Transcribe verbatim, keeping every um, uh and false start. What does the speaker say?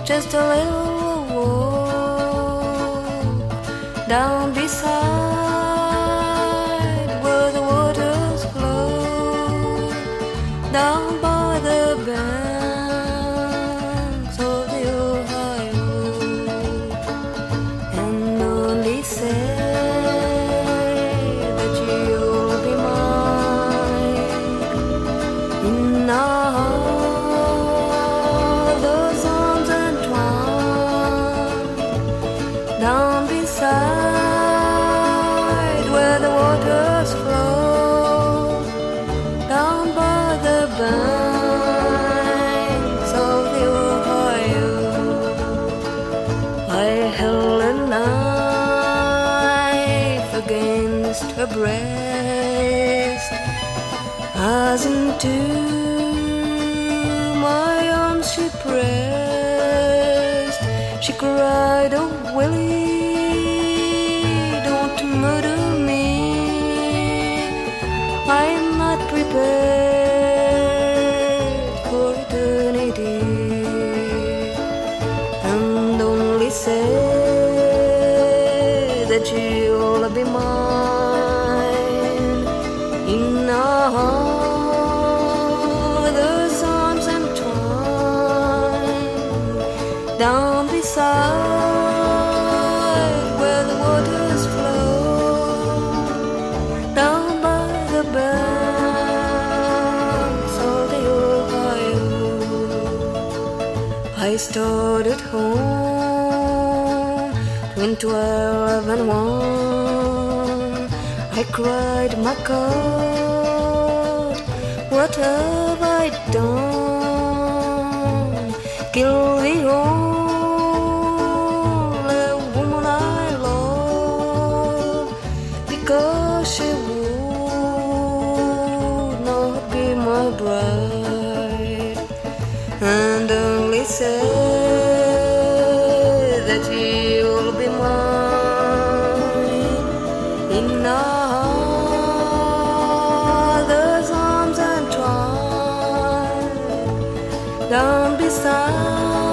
just a little walk down beside where the waters flow, down by the banks of the Ohio, and only say that you'll be mine in our down beside where the waters flow, down by the banks of the Ohio. I held a knife against her breast, as into my arms she pressed. She cried, "Oh, Willie, don't murder me. I'm not prepared for eternity." And only say that you'll be mine in others' arms entwined, down beside where the waters flow, down by the banks of the Ohio. I started home between twelve and one. I cried, "My God, what have I done? Kill the only woman I love, because she would not be my bride." And only say that you'll be mine in others' arms entwined, down beside